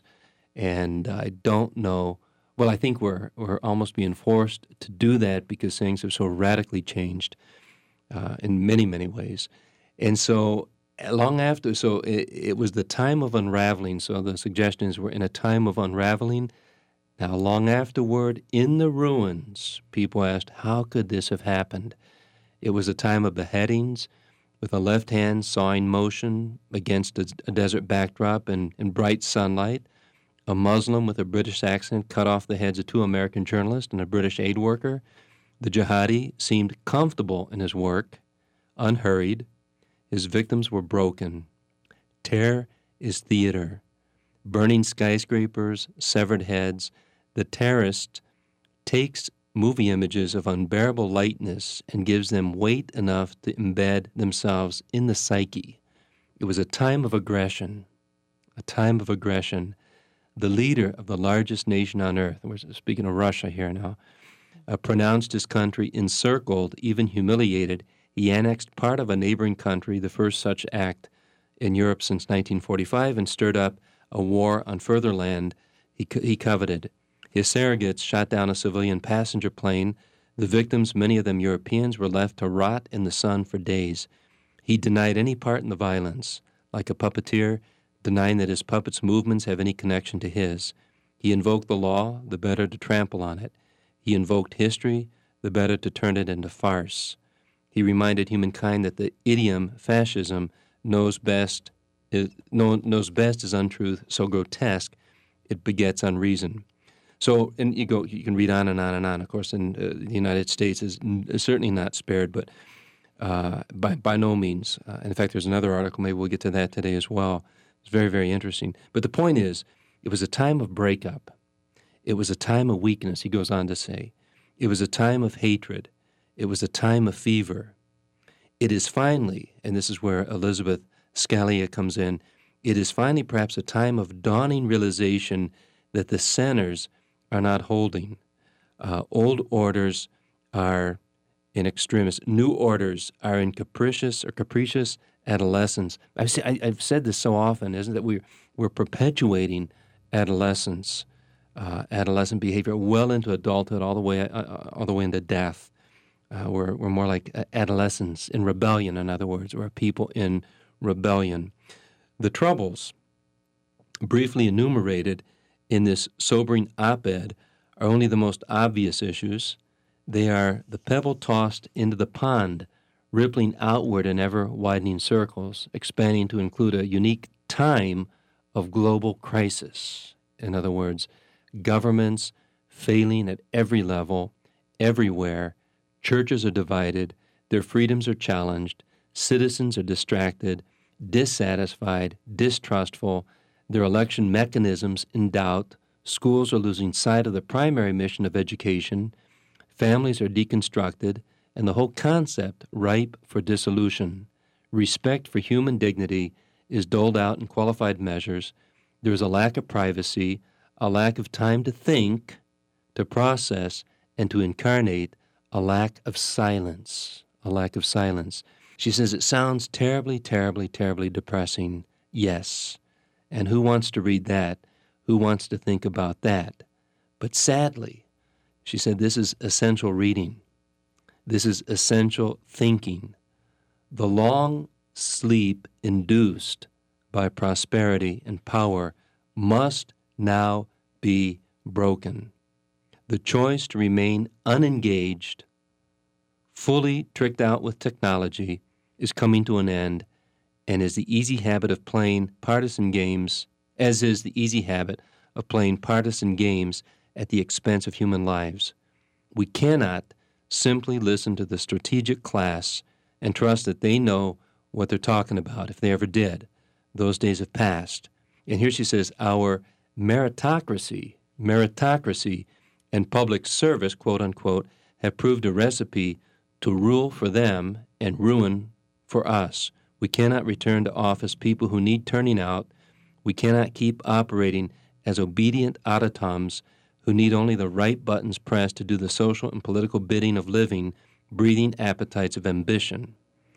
And I don't know, well, I think we're we're almost being forced to do that because things have so radically changed uh, in many, many ways. And so long after, so it, it was the time of unraveling. So the suggestion is we're in a time of unraveling. Now, long afterward, in the ruins, people asked, how could this have happened? It was a time of beheadings, with a left hand sawing motion against a, a desert backdrop and in bright sunlight. A Muslim with a British accent cut off the heads of two American journalists and a British aid worker. The jihadi seemed comfortable in his work, unhurried. His victims were broken. Terror is theater. Burning skyscrapers, severed heads. The terrorist takes movie images of unbearable lightness and gives them weight enough to embed themselves in the psyche. It was a time of aggression, a time of aggression. The leader of the largest nation on earth, and we're speaking of Russia here now, uh, pronounced his country encircled, even humiliated. He annexed part of a neighboring country, the first such act in Europe since nineteen forty-five, and stirred up a war on further land he, co- he coveted. His surrogates shot down a civilian passenger plane. The victims, many of them Europeans, were left to rot in the sun for days. He denied any part in the violence, like a puppeteer, denying that his puppets' movements have any connection to his. He invoked the law, the better to trample on it. He invoked history, the better to turn it into farce. He reminded humankind that the idiom fascism knows best is, know, knows best is untruth, so grotesque it begets unreason. So, and you go, you can read on and on and on. Of course, in uh, the United States is, n- is certainly not spared, but uh, by by no means. Uh, in fact, there's another article. Maybe we'll get to that today as well. It's very, very interesting. But the point is, it was a time of breakup. It was a time of weakness. He goes on to say, it was a time of hatred. It was a time of fever. It is finally, and this is where Elizabeth Scalia comes in, it is finally perhaps a time of dawning realization that the centers are not holding. Uh, old orders are in extremis. New orders are in capricious or capricious adolescence. I've, say, I, I've said this so often, isn't it, that we're, we're perpetuating adolescence, uh, adolescent behavior well into adulthood, all the way, uh, all the way into death. Uh, we're, we're more like adolescents in rebellion, in other words. We're people in rebellion. The troubles, briefly enumerated in this sobering op-ed, are only the most obvious issues. They are the pebble tossed into the pond, rippling outward in ever-widening circles, expanding to include a unique time of global crisis. In other words, governments failing at every level, everywhere. Churches are divided, their freedoms are challenged, citizens are distracted, dissatisfied, distrustful, their election mechanisms in doubt, schools are losing sight of the primary mission of education, families are deconstructed, and the whole concept ripe for dissolution. Respect for human dignity is doled out in qualified measures. There is a lack of privacy, a lack of time to think, to process, and to incarnate, a lack of silence, a lack of silence. She says, it sounds terribly, terribly, terribly depressing. Yes. And who wants to read that? Who wants to think about that? But sadly, she said, this is essential reading. This is essential thinking. The long sleep induced by prosperity and power must now be broken. The choice to remain unengaged, fully tricked out with technology, is coming to an end, and is the easy habit of playing partisan games, as is the easy habit of playing partisan games at the expense of human lives. We cannot simply listen to the strategic class and trust that they know what they're talking about, if they ever did. Those days have passed. And here she says, our meritocracy, meritocracy and public service, quote unquote, have proved a recipe to rule for them and ruin for us. We cannot return to office people who need turning out. We cannot keep operating as obedient automatons who need only the right buttons pressed to do the social and political bidding of living, breathing appetites of ambition.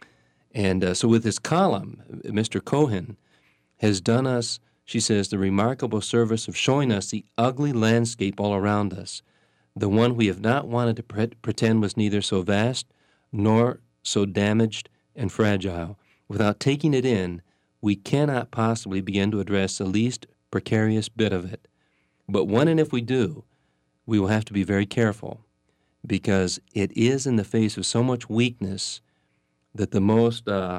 And uh, so with this column, Mister Cohen has done us, she says, the remarkable service of showing us the ugly landscape all around us, the one we have not wanted to pre- pretend was neither so vast nor so damaged and fragile. Without taking it in, we cannot possibly begin to address the least precarious bit of it. But when and if we do, we will have to be very careful, because it is in the face of so much weakness that the most uh,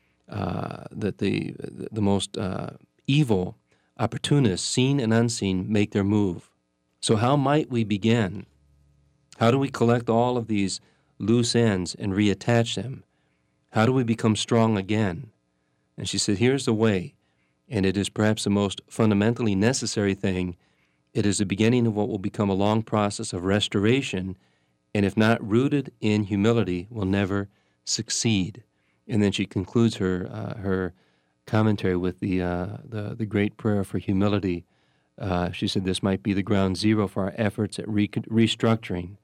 uh, that the the most uh, evil opportunists, seen and unseen, make their move. So how might we begin? How do we collect all of these loose ends and reattach them? How do we become strong again? And she said, here's the way, and it is perhaps the most fundamentally necessary thing. It is the beginning of what will become a long process of restoration, and if not rooted in humility, will never succeed. And then she concludes her uh, her commentary with the, uh, the the great prayer for humility. Uh, she said this might be the ground zero for our efforts at re- restructuring.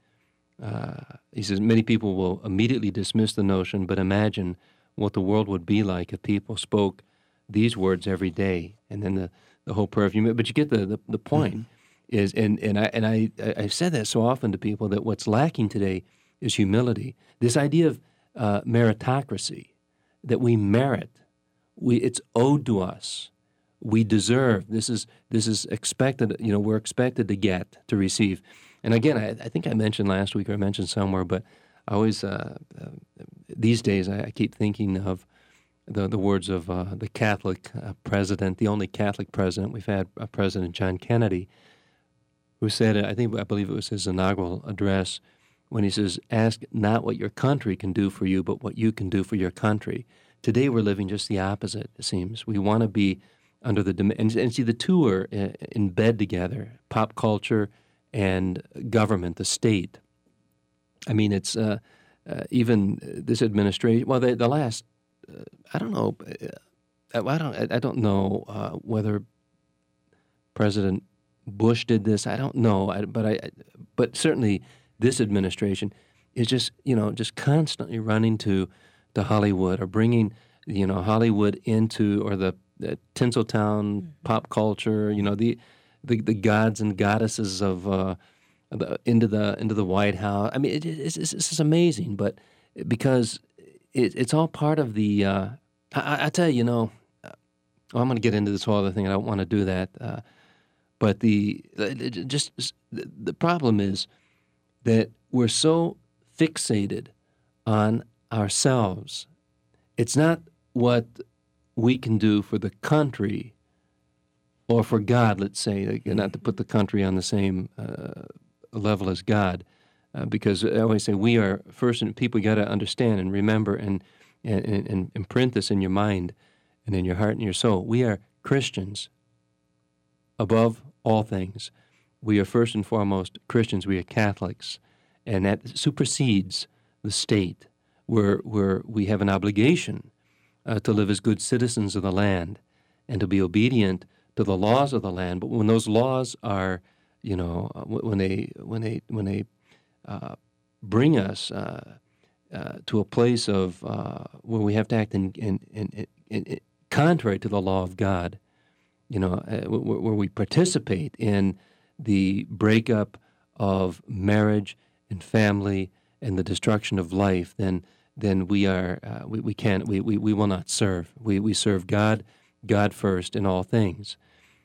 Uh, he says many people will immediately dismiss the notion, but imagine what the world would be like if people spoke these words every day. And then the, the whole prayer of humility. But you get the, the, the point. Mm-hmm. Is and, and I and I I've said that so often to people that what's lacking today is humility. This idea of uh, meritocracy, that we merit, we it's owed to us, we deserve. This is this is expected. You know, we're expected to get, to receive. And again, I, I think I mentioned last week or I mentioned somewhere, but I always uh, uh, these days I, I keep thinking of the the words of uh, the Catholic uh, president, the only Catholic president we've had, uh, President John Kennedy, who said, I think I believe it was his inaugural address, when he says, "Ask not what your country can do for you, but what you can do for your country." Today we're living just the opposite. It seems we want to be under the dim- and, and see the two are uh, in bed together: pop culture and government, the state. I mean, it's uh, uh, even this administration. Well, the, the last, uh, I don't know, uh, I don't, I don't know uh, whether President Bush did this. I don't know, I, but I, but certainly this administration is just, you know, just constantly running to, to Hollywood or bringing, you know, Hollywood into or the, the Tinseltown mm-hmm. pop culture. You know, the, the the gods and goddesses of. Uh, The, into the into the White House. I mean, it, it's, it's, it's amazing, but because it, it's all part of the. Uh, I, I tell you, you know, uh, well, I'm going to get into this whole other thing. I don't want to do that, uh, but the just the, the problem is that we're so fixated on ourselves. It's not what we can do for the country or for God. Let's say, not to put the country on the same. Uh, level as God, uh, because I always say we are first, and people got to understand and remember and, and, and imprint this in your mind and in your heart and your soul. We are Christians above all things. We are first and foremost Christians. We are Catholics, and that supersedes the state. We're, we're, we have an obligation uh, to live as good citizens of the land and to be obedient to the laws of the land. But when those laws are You know, when they when they when they uh, bring us uh, uh, to a place of uh, where we have to act in, in, in, in, in contrary to the law of God, you know, uh, where, where we participate in the breakup of marriage and family and the destruction of life, then then we are uh, we we can't we, we we will not serve. We we serve God, God first in all things.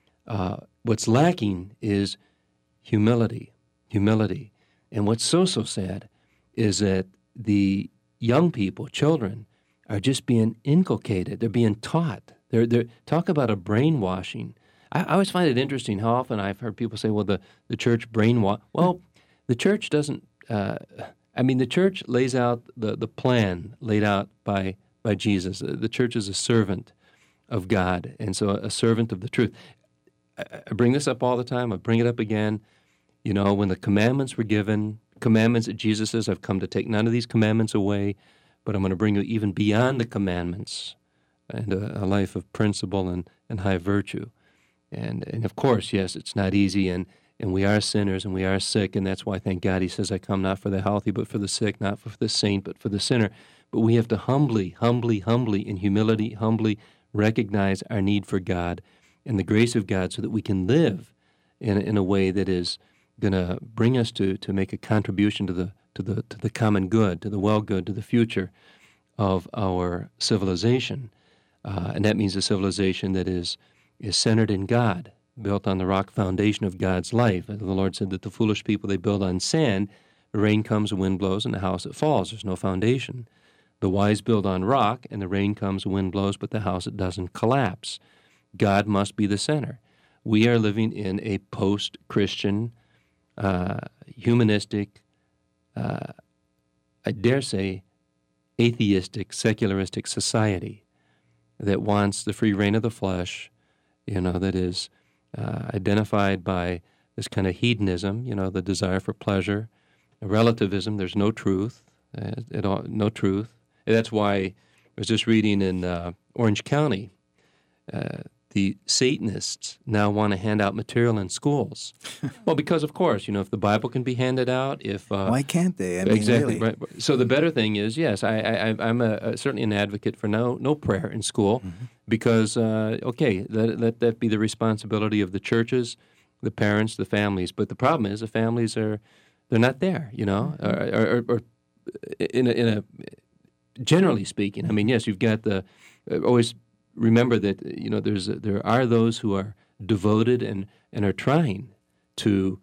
Uh, what's lacking is humility, humility. And what's so, so sad is that the young people, children, are just being inculcated. They're being taught. They're, they're talk about a brainwashing. I, I always find it interesting how often I've heard people say, well, the, the church brainwash. Well, the church doesn't, uh, I mean, the church lays out the, the plan laid out by, by Jesus. The church is a servant of God, and so a servant of the truth. I, I bring this up all the time. I bring it up again. You know, when the commandments were given, commandments that Jesus says, I've come to take none of these commandments away, but I'm going to bring you even beyond the commandments and a, a life of principle and, and high virtue. And, and of course, yes, it's not easy, and, and we are sinners, and we are sick, and that's why, thank God, he says, I come not for the healthy, but for the sick, not for the saint, but for the sinner. But we have to humbly, humbly, humbly, in humility, humbly recognize our need for God and the grace of God so that we can live in, in a way that is going to bring us to, to make a contribution to the to the to the common good, to the well good, to the future of our civilization, uh, and that means a civilization that is is centered in God, built on the rock foundation of God's life. And the Lord said that the foolish people they build on sand, the rain comes, the wind blows, and the house it falls. There's no foundation. The wise build on rock, and the rain comes, the wind blows, but the house it doesn't collapse. God must be the center. We are living in a post-Christian. Uh, humanistic, uh, I dare say, atheistic, secularistic society that wants the free reign of the flesh, you know, that is uh, identified by this kind of hedonism, you know, the desire for pleasure, relativism. There's no truth, uh, at all, no truth. And that's why I was just reading in uh, Orange County. Uh, The Satanists now want to hand out material in schools. Well, because, of course, you know, if the Bible can be handed out, if... Uh, Why can't they? I mean, exactly, really. right. So the better thing is, yes, I, I, I'm a, a, certainly an advocate for no no prayer in school mm-hmm. because, uh, okay, let, let that be the responsibility of the churches, the parents, the families. But the problem is the families are, they're not there, you know, mm-hmm. or, or, or in, a, in a, generally speaking, I mean, yes, you've got the, always... Remember that you know there's a, there are those who are devoted and, and are trying to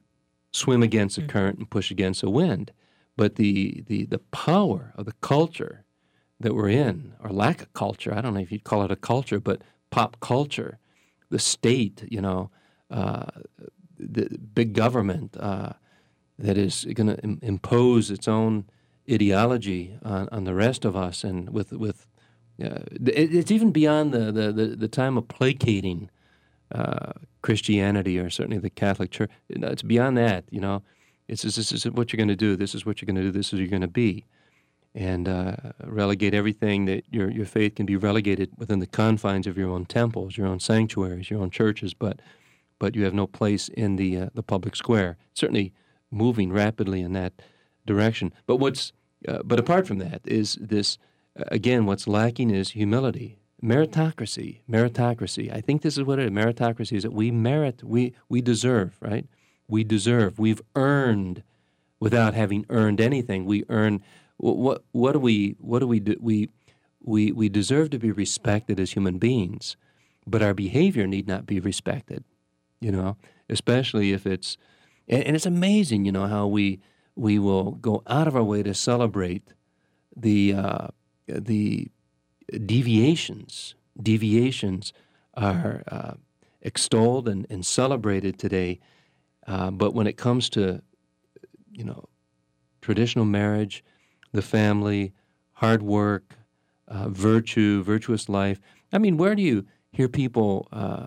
swim against the current and push against the wind, but the, the, the power of the culture that we're in, or lack of culture. I don't know if you'd call it a culture, but pop culture, the state, you know, uh, the big government uh, that is going to Im- impose its own ideology on, on the rest of us, and with with uh, it, it's even beyond the, the, the, the time of placating uh, Christianity, or certainly the Catholic Church. It's beyond that, you know. It's just, this is what you're going to do. This is what you're going to do. This is what you're going to be. And uh, relegate everything that your your faith can be relegated within the confines of your own temples, your own sanctuaries, your own churches, but but you have no place in the uh, the public square. Certainly moving rapidly in that direction. But what's uh, but apart from that is this uh, again. What's lacking is humility, meritocracy, meritocracy. I think this is what it is. Meritocracy is that we merit, we we deserve, right? We deserve. We've earned without having earned anything. We earn. What what do we what do we do? We we we deserve to be respected as human beings, but our behavior need not be respected. You know, especially if it's and, and it's amazing. You know how we we will go out of our way to celebrate the uh, the deviations. Deviations are uh, extolled and, and celebrated today, uh, but when it comes to you know traditional marriage, the family, hard work, uh, virtue, virtuous life. I mean, where do you hear people uh,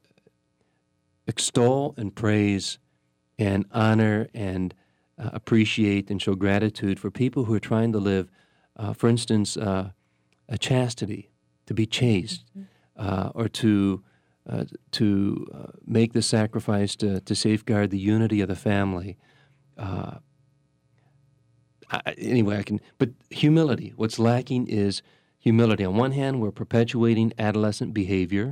extol and praise and honor and uh, appreciate and show gratitude for people who are trying to live, uh, for instance, uh, a chastity, to be chaste, uh, or to uh, to uh, make the sacrifice to, to safeguard the unity of the family. Uh, I, anyway, I can, but humility. What's lacking is humility. On one hand, we're perpetuating adolescent behavior,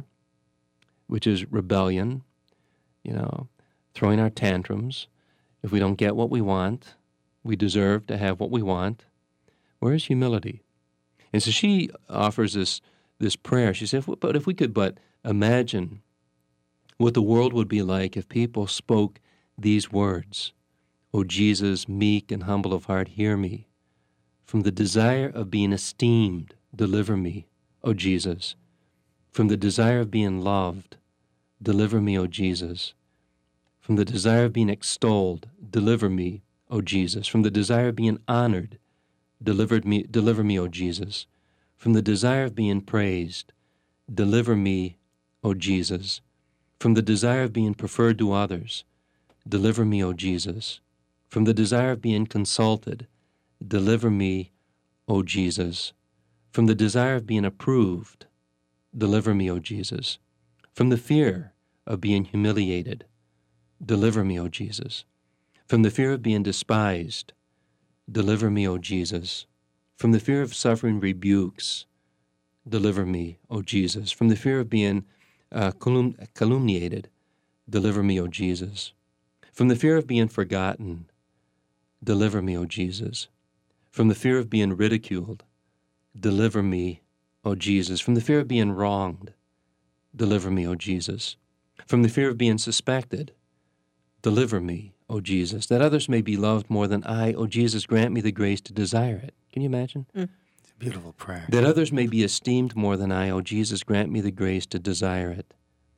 which is rebellion, you know, throwing our tantrums. If we don't get what we want, we deserve to have what we want. Where is humility? And so she offers this this prayer. She said, but if we could but imagine what the world would be like if people spoke these words. O Jesus, meek and humble of heart, hear me. From the desire of being esteemed, deliver me, O Jesus. From the desire of being loved, deliver me, O Jesus. From the desire of being extolled, deliver me, O Jesus. From the desire of being honored, delivered me, deliver me, O Jesus. From the desire of being praised, deliver me, O Jesus. From the desire of being preferred to others, deliver me, O Jesus. From the desire of being consulted, deliver me, O Jesus. From the desire of being approved, deliver me, O Jesus. From the fear of being humiliated, deliver me, O Jesus. From the fear of being despised, deliver me, O Jesus. From the fear of suffering rebukes, deliver me, O Jesus. From the fear of being uh, calum- calumniated, deliver me, O Jesus. From the fear of being forgotten, deliver me, O Jesus. From the fear of being ridiculed, deliver me, O Jesus. From the fear of being wronged, deliver me, O Jesus. From the fear of being suspected, deliver me, O Jesus. That others may be loved more than I, O Jesus, grant me the grace to desire it. Can you imagine? Mm. It's a beautiful prayer. That others may be esteemed more than I, O Jesus, grant me the grace to desire it.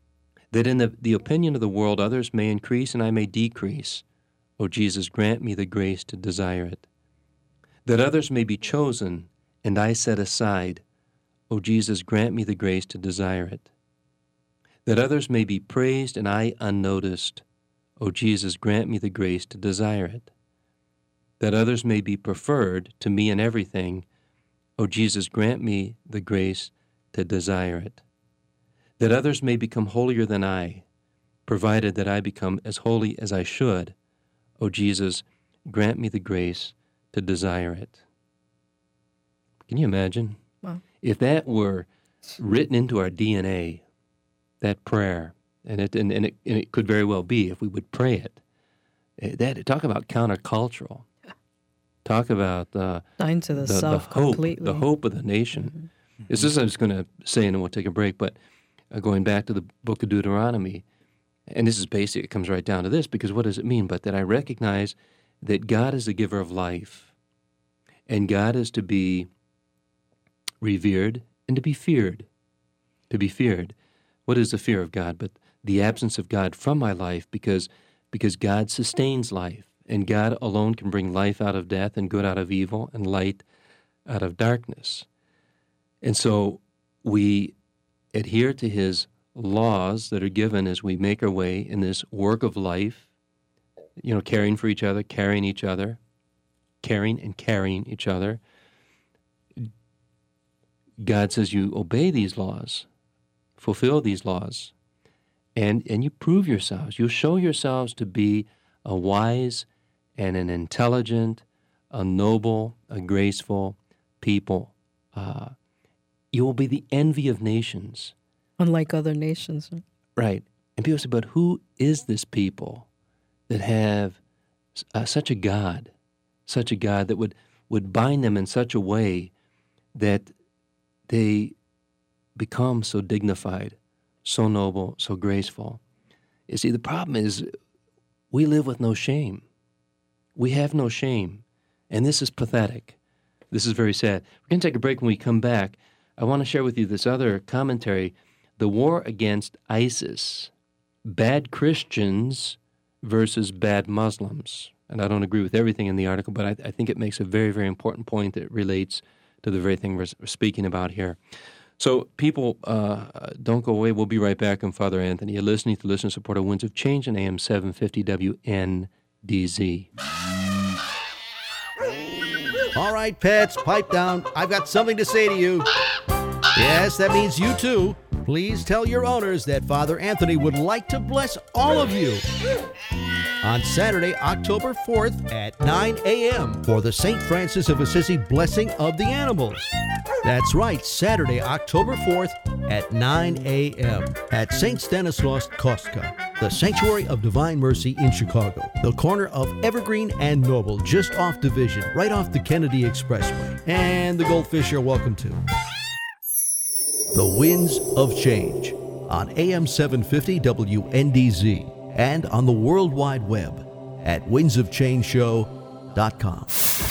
That in the, the opinion of the world others may increase and I may decrease, O Jesus, grant me the grace to desire it. That others may be chosen and I set aside, O Jesus, grant me the grace to desire it. That others may be praised and I unnoticed, O Jesus, grant me the grace to desire it. That others may be preferred to me in everything, O Jesus, grant me the grace to desire it. That others may become holier than I, provided that I become as holy as I should, O Jesus, grant me the grace to desire it. Can you imagine? Wow. If that were written into our D N A, that prayer, and it and, and, it, and it could very well be if we would pray it. That talk about countercultural. Talk about uh, Dying to the, the, self the hope, completely. the hope of the nation. Mm-hmm. This is I was going to say, and then we'll take a break, but uh, going back to the book of Deuteronomy, and this is basic, it comes right down to this, because what does it mean? But that I recognize that God is the giver of life, and God is to be revered, and to be feared. To be feared. What is the fear of God? But the absence of God from my life, because because God sustains life, and God alone can bring life out of death and good out of evil and light out of darkness. And so we adhere to his laws that are given as we make our way in this work of life, you know, caring for each other, carrying each other, caring and carrying each other. God says you obey these laws, fulfill these laws, and, and you prove yourselves. You show yourselves to be a wise and an intelligent, a noble, a graceful people. Uh, you will be the envy of nations. Unlike other nations. Right. And people say, but who is this people that have uh, such a God, such a God that would, would bind them in such a way that they become so dignified, so noble, so graceful? You see, the problem is we live with no shame. We have no shame. And this is pathetic. This is very sad. We're going to take a break. When we come back, I want to share with you this other commentary, The War Against ISIS, Bad Christians versus Bad Muslims. And I don't agree with everything in the article, but I, I think it makes a very, very important point that relates to the very thing we're speaking about here. So people, uh, don't go away. We'll be right back. I'm Father Anthony. You're listening to Listener Supported Winds of Change on A M seven fifty W N D Z. All right, pets, pipe down. I've got something to say to you. Yes, that means you too. Please tell your owners that Father Anthony would like to bless all of you on Saturday, October fourth at nine a.m. for the Saint Francis of Assisi Blessing of the Animals. That's right, Saturday, October fourth at nine a.m. at Saint Stanislaus Kostka, the Sanctuary of Divine Mercy in Chicago, the corner of Evergreen and Noble, just off Division, right off the Kennedy Expressway. And the goldfish are welcome too. The Winds of Change on A M seven fifty W N D Z and on the World Wide Web at winds of change show dot com.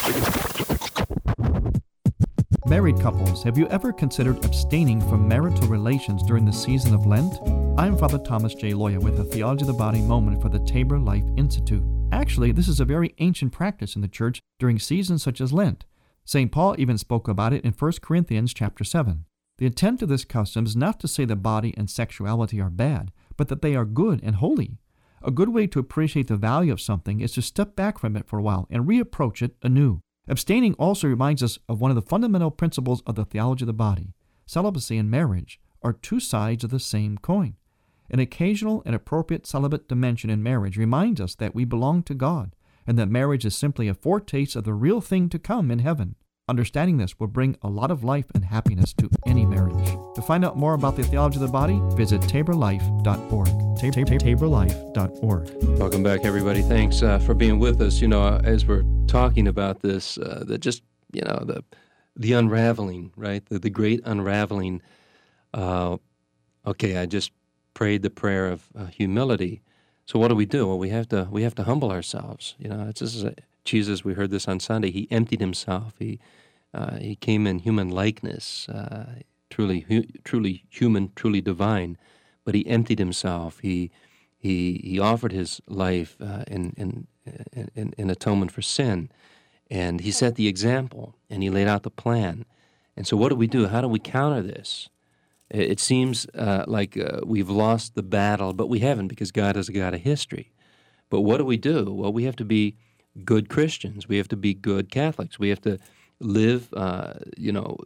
Married couples, have you ever considered abstaining from marital relations during the season of Lent? I'm Father Thomas J. Loya with a Theology of the Body moment for the Tabor Life Institute. Actually, this is a very ancient practice in the Church during seasons such as Lent. Saint Paul even spoke about it in First Corinthians chapter seven. The intent of this custom is not to say that body and sexuality are bad, but that they are good and holy. A good way to appreciate the value of something is to step back from it for a while and reapproach it anew. Abstaining also reminds us of one of the fundamental principles of the theology of the body. Celibacy and marriage are two sides of the same coin. An occasional and appropriate celibate dimension in marriage reminds us that we belong to God and that marriage is simply a foretaste of the real thing to come in heaven. Understanding this will bring a lot of life and happiness to any marriage. To find out more about the theology of the body, visit tabor life dot org. tabor life dot org. Welcome back, everybody. Thanks uh, for being with us. You know, as we're talking about this, uh, the just, you know, the the unraveling, right? The, the great unraveling. Uh, okay, I just prayed the prayer of uh, humility. So what do we do? Well, we have to we have to humble ourselves. You know, it's this is a, Jesus. We heard this on Sunday. He emptied himself. He uh, he came in human likeness, uh, truly hu- truly human, truly divine. But he emptied himself. He he he offered his life uh, in, in in in atonement for sin, and he set the example. And he laid out the plan. And so, what do we do? How do we counter this? It seems uh, like uh, we've lost the battle, but we haven't, because God is a God of history. But what do we do? Well, we have to be good Christians. We have to be good Catholics. We have to live, uh, you know,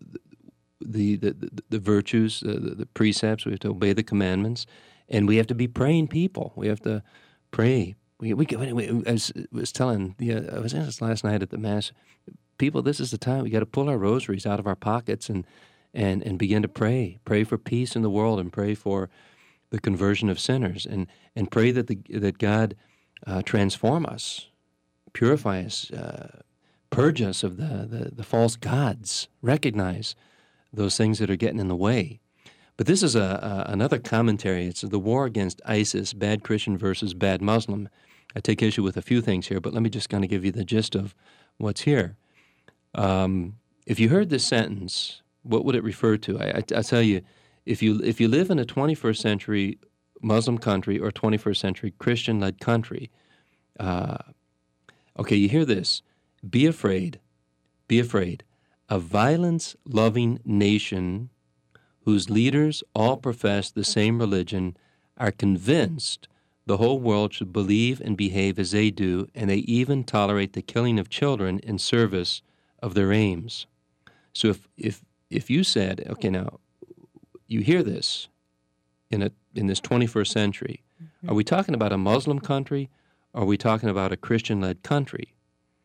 the the, the, the virtues, uh, the, the precepts. We have to obey the commandments, and we have to be praying people. We have to pray. We, we, we I was, was telling, the, uh, I was in this last night at the Mass. People, this is the time. We got to pull our rosaries out of our pockets and and and begin to pray. Pray for peace in the world, and pray for the conversion of sinners, and and pray that the that God uh, transform us, purify us, uh, purge us of the, the, the false gods, recognize those things that are getting in the way. But this is a, a another commentary. It's the war against ISIS, bad Christian versus bad Muslim. I take issue with a few things here, but let me just kind of give you the gist of what's here. Um, if you heard this sentence, what would it refer to? I, I, I tell you, if you if you live in a twenty-first century Muslim country or twenty-first century Christian-led country, uh, okay, you hear this: be afraid, be afraid. A violence-loving nation whose leaders all profess the same religion are convinced the whole world should believe and behave as they do, and they even tolerate the killing of children in service of their aims. So if if if you said, okay, now you hear this in a in this twenty-first century, mm-hmm. are we talking about a Muslim country, or are we talking about a Christian-led country?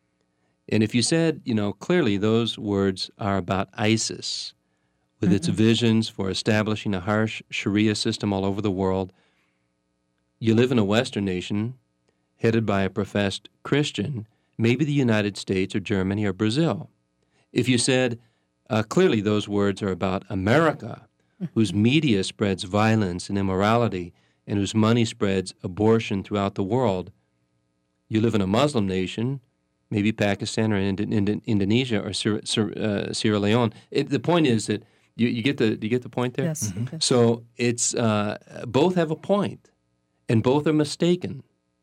And if you said, you know, clearly those words are about ISIS, with mm-hmm. its visions for establishing a harsh Sharia system all over the world. You live in a Western nation headed by a professed Christian, maybe the United States or Germany or Brazil. If you said, uh, clearly those words are about America, whose media spreads violence and immorality and whose money spreads abortion throughout the world, you live in a Muslim nation, maybe Pakistan or Ind- Ind- Indonesia or Sierra, uh, Sierra Leone. It, the point is that you, you get the you get the point there? Yes. Mm-hmm. Okay. So it's uh, both have a point, and both are mistaken.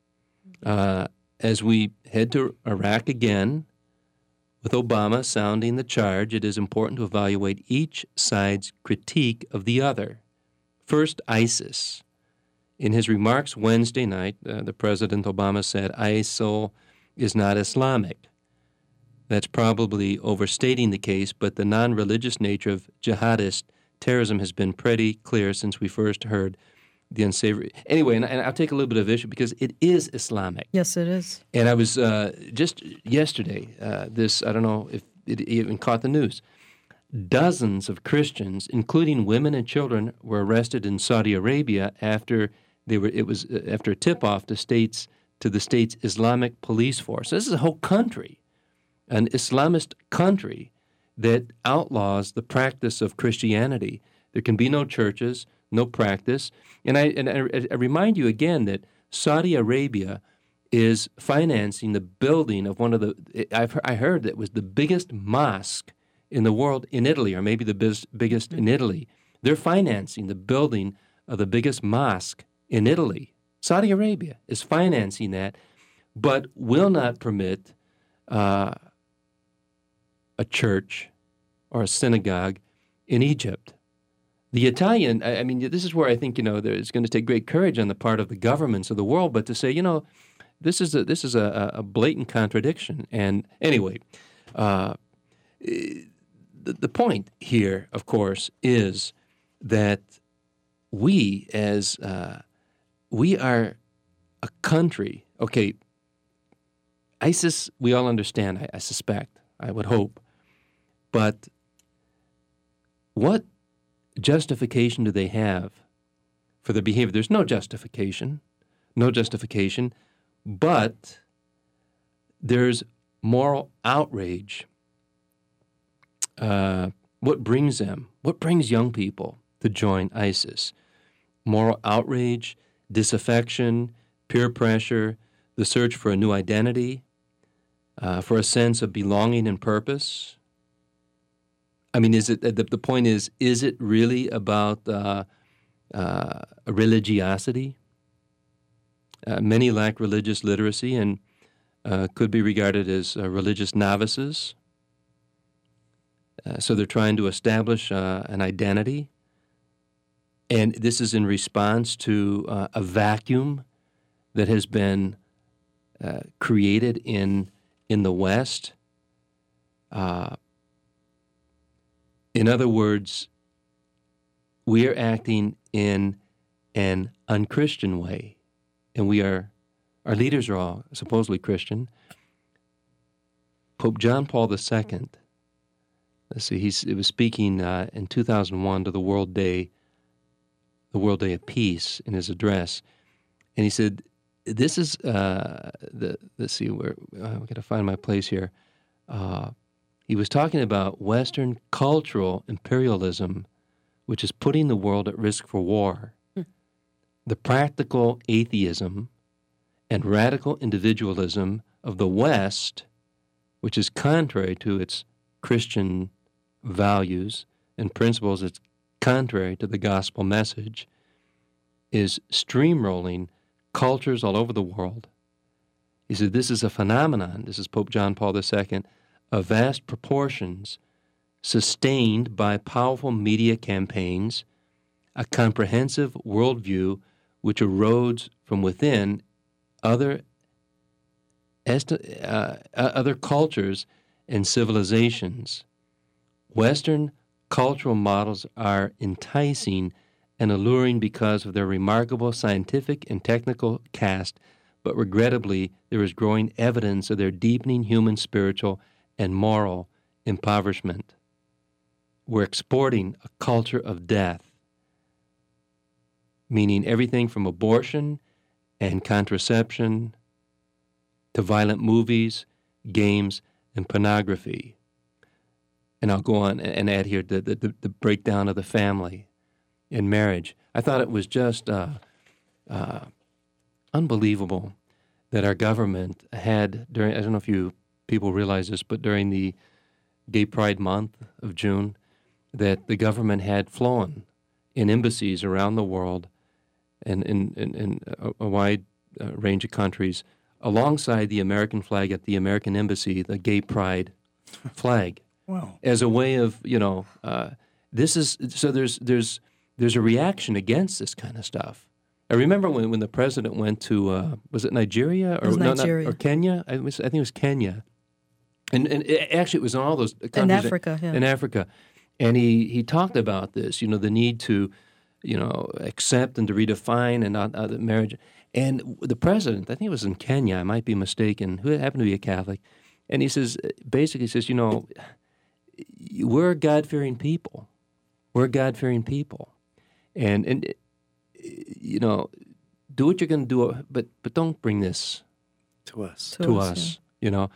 Uh, as we head to Iraq again, with Obama sounding the charge, it is important to evaluate each side's critique of the other. First, ISIS. In his remarks Wednesday night, uh, the President Obama said ISIL is not Islamic. That's probably overstating the case, but the non-religious nature of jihadist terrorism has been pretty clear since we first heard the unsavory. Anyway, and, and I'll take a little bit of issue because it is Islamic. Yes, it is. And I was uh, just yesterday, uh, this, I don't know if it even caught the news, dozens of Christians, including women and children, were arrested in Saudi Arabia after they were. It was uh, after a tip-off to states to the state's Islamic police force. This is a whole country, an Islamist country that outlaws the practice of Christianity. There can be no churches, no practice. And I and I, I remind you again that Saudi Arabia is financing the building of one of the, I've I heard that was the biggest mosque in the world in Italy, or maybe the biz, biggest in Italy. They're financing the building of the biggest mosque in Italy. Saudi Arabia is financing that, but will not permit uh, a church or a synagogue in Egypt. The Italian, I mean, this is where I think, you know, it's going to take great courage on the part of the governments of the world, but to say, you know, this is a, this is a, a blatant contradiction. And anyway, uh, the, the point here, of course, is that we as, uh, we are a country, okay, ISIS, we all understand, I, I suspect, I would hope, but what justification do they have for their behavior? There's no justification, no justification, but there's moral outrage. Uh, what brings them? What brings young people to join ISIS? Moral outrage, disaffection, peer pressure, the search for a new identity, uh, for a sense of belonging and purpose. I mean, is it the, the point is, is it really about uh, uh, religiosity? Uh, many lack religious literacy and uh, could be regarded as uh, religious novices. Uh, so they're trying to establish uh, an identity. And this is in response to uh, a vacuum that has been uh, created in in the West. Uh, in other words, we are acting in an unchristian way, and we are our leaders are all supposedly Christian. Pope John Paul the Second. Let's see, he's it was speaking uh, in two thousand one to the World Day. the World Day of Peace in his address, and he said, "This is uh, the let's see where I'm going to find my place here." Uh, he was talking about Western cultural imperialism, which is putting the world at risk for war. Hmm. The practical atheism and radical individualism of the West, which is contrary to its Christian values and principles that's contrary to the gospel message is streamrolling cultures all over the world. He said this is a phenomenon, this is Pope John Paul the Second, of vast proportions, sustained by powerful media campaigns, a comprehensive worldview which erodes from within other esti- uh, other cultures and civilizations. Western cultural models are enticing and alluring because of their remarkable scientific and technical cast, but regrettably there is growing evidence of their deepening human, spiritual, and moral impoverishment. We're exporting a culture of death, meaning everything from abortion and contraception to violent movies, games, and pornography. And I'll go on and add here the, the, the breakdown of the family and marriage. I thought it was just uh, uh, unbelievable that our government had, during, I don't know if you people realize this, but during the Gay Pride Month of June, that the government had flown in embassies around the world and in, in, in a, a wide uh, range of countries, alongside the American flag at the American Embassy, the Gay Pride flag. Wow. As a way of, you know, uh, this is, so there's there's there's a reaction against this kind of stuff. I remember when, when the president went to, uh, was it Nigeria? Or, It was no, not- Nigeria. or Kenya? I, was, I think it was Kenya. And, and it, actually it was in all those countries. In Africa, yeah. In Africa. And he, he talked about this, you know, the need to, you know, accept and to redefine and not uh, marriage. And the president, I think it was in Kenya, I might be mistaken, who happened to be a Catholic, and he says, basically says, you know, we're a God-fearing people. We're a God-fearing people. And, and you know, do what you're going to do, but but don't bring this To us. to us, you know.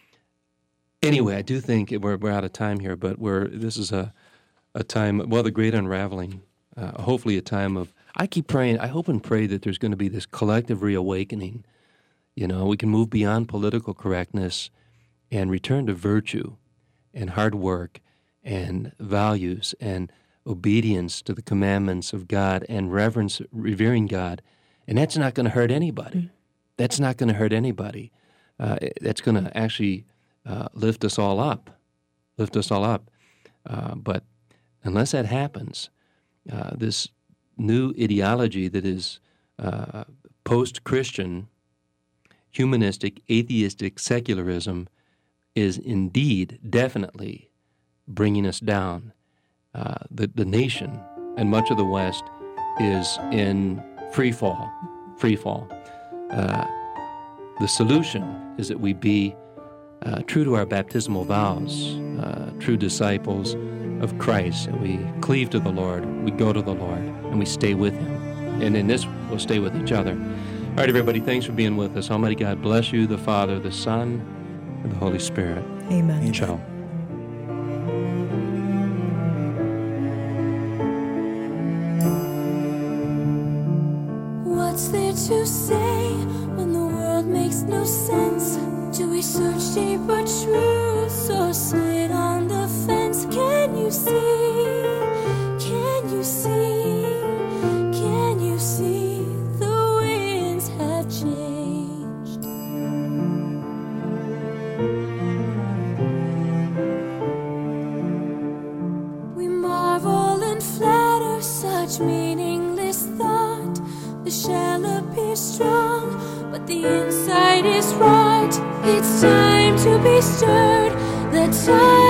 Anyway, I do think we're we're out of time here, but we're this is a a time, well, the great unraveling, uh, hopefully a time of, I keep praying, I hope and pray that there's going to be this collective reawakening. You know, we can move beyond political correctness and return to virtue and hard work and values and obedience to the commandments of God and reverence, revering God. And that's not going to hurt anybody. That's not going to hurt anybody. Uh, that's going to actually uh, lift us all up, lift us all up. Uh, but unless that happens, uh, this new ideology that is uh, post-Christian, humanistic, atheistic secularism is indeed, definitely bringing us down. Uh, the, the nation and much of the West is in free fall, free fall. Uh, the solution is that we be uh, true to our baptismal vows, uh, true disciples of Christ, and we cleave to the Lord, we go to the Lord, and we stay with Him. And in this, we'll stay with each other. All right, everybody, thanks for being with us. Almighty God bless you, the Father, the Son, and the Holy Spirit. Amen. Ciao. What's there to say when the world makes no sense? Do we search deeper truths or sit on the fence? Can you see? Can you see? Can you see the winds have changed? We marvel and flatter such meaningless thought. The shell appears strong, but the inside is rot. It's time to be stirred. The time